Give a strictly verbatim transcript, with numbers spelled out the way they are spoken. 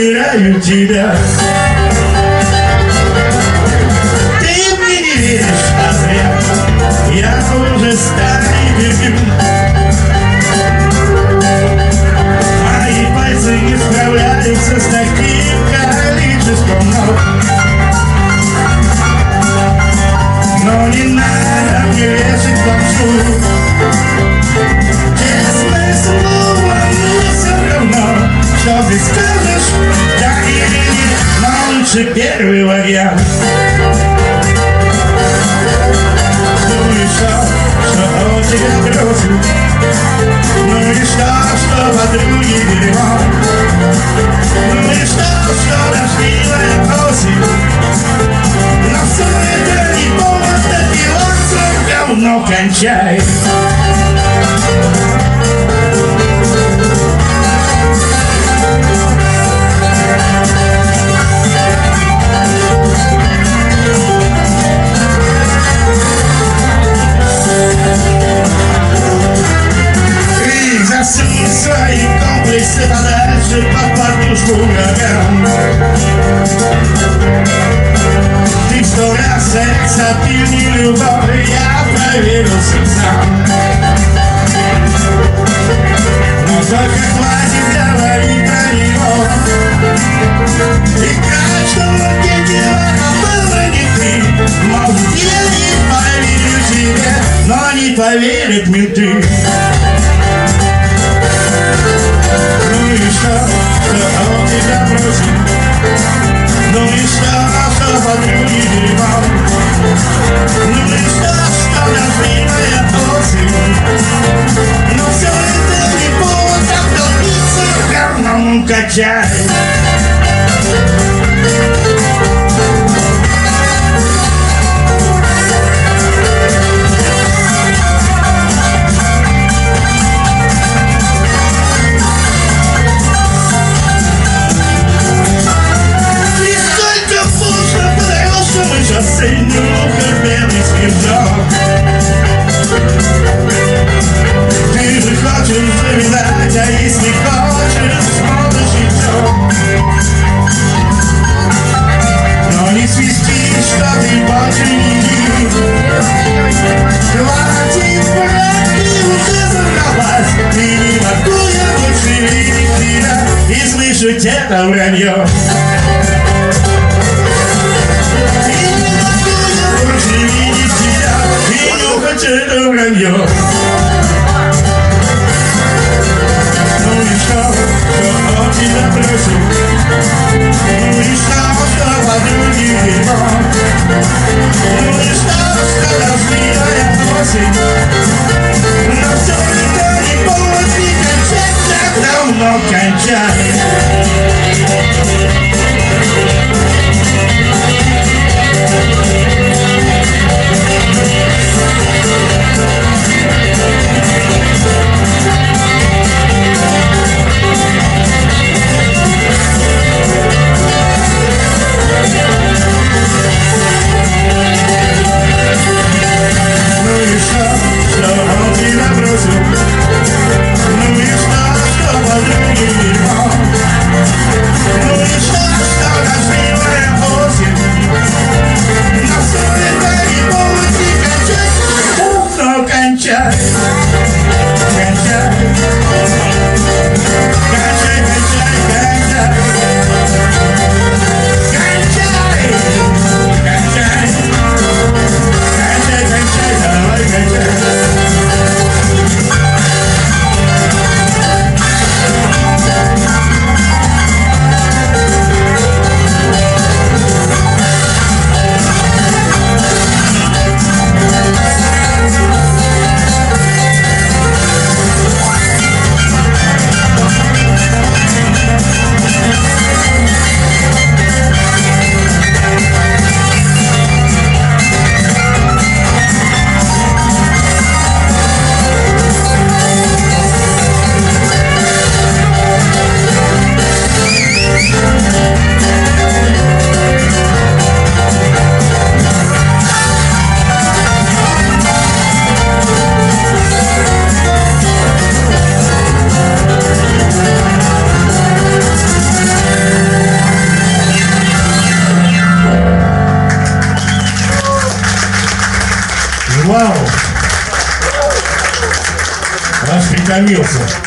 выбираю тебя. Ты мне не веришь, а зря. Я уже старый перфюм. Мои пальцы не справляются с таким количеством ног. Но не надо мне вешать фальшу. Честное слово, мне все равно, что ты скажешь, да или нет, но лучше первый вариант. Ну и что, что он тебя бросит? Ну и что, что подруги дерьмо? Ну и что, что дождливая осень? Но все это не повод допиваться, говно кончай. Засунь свои комплексы подальше под подушку ураган. Ты сто раз секс, а ты не любовь, я проверился сам. Но только хватит говорить про него. И каждого генерала было не ты. Может, я не поверю тебе, но не поверят менты. Ну и что, что он тебя бросит? Ну и что, что подруги дерьмо? Ну и что, что дождливая осень? Но все это не повод обдолбиться говном качай. Белый снежок. Ты же хочешь завязать, а если хочешь, смотришь и все. Но не свисти, что ты больше не видишь. Хватит брать, ты уже забралась. И не могу я больше видеть тебя и слышать это вранье. Это вранье. Ну и что, что он тебя бросил? Ну и что, что подруги дерьмо? Ну и что, что дождливая осень? Но все это не повод не кончать, так давно кончай. утомился.